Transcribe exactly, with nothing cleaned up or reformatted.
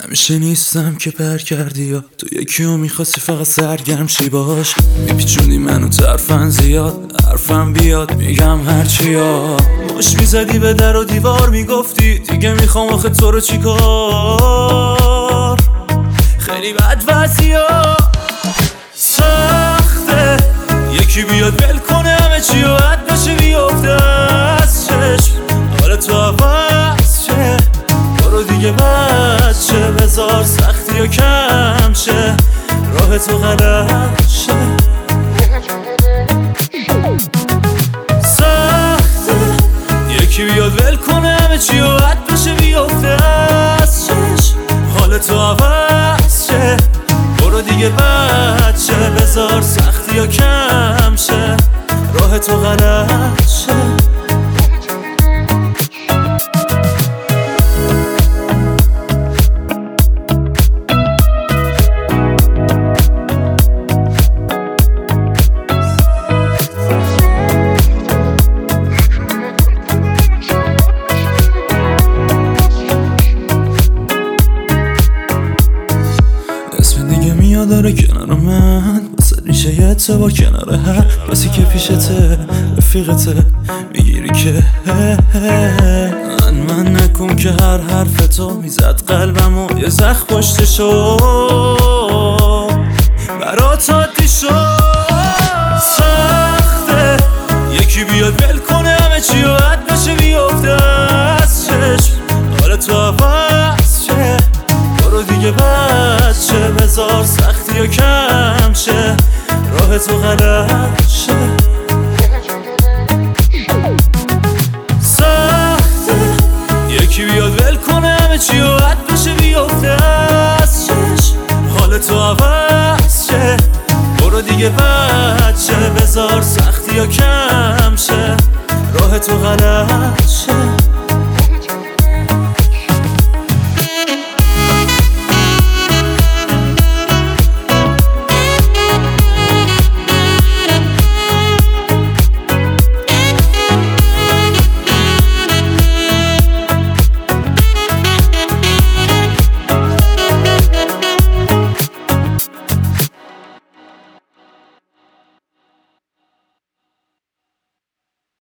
همیشه نیستم که پر کردی یا تو یکی رو میخواستی فقط سرگرم شی باش. میپیچوندی منو ترفن زیاد، حرفم بیاد میگم هرچی ها. مش میزدی به در و دیوار میگفتی دیگه میخوام آخه تو رو چیکار. خیلی بد وضعیا سخته، یکی بیاد ول کنه همه چی و حد بشه بیافته از چشم. حالا تو عوض شه برو دیگه بچه، بذار سختی و کم شه راه تو غلط شه. سخته یکی بیاد ول کنه همه چی و حد بشه بیافته از چشم. حال تو عوض شه برو دیگه بچه، بذار سختی و کم شه راه تو غلط شه. اسم دیگه میاد داره کنار من، واسه ریشه یه اعتبار کنار هر کسی که پیشته رفیقته میگیری که من من نکن که هر حرف تو میزد قلبمو یه زخ پشتشو برات عادی شد. سخته یکی بیاد ول کنه همه چی و حد بشه بیافته از چشم. حالا تو عوض شه برو دیگه بچه، بذار سختی و کم شه راه تو غلط شه. سخته یکی بیاد ول کنه همه چی و حد بشه بیافته از چشم. حال تو عوض شه برو دیگه بچه، بذار سختی و کم شه راه تو غلط شه.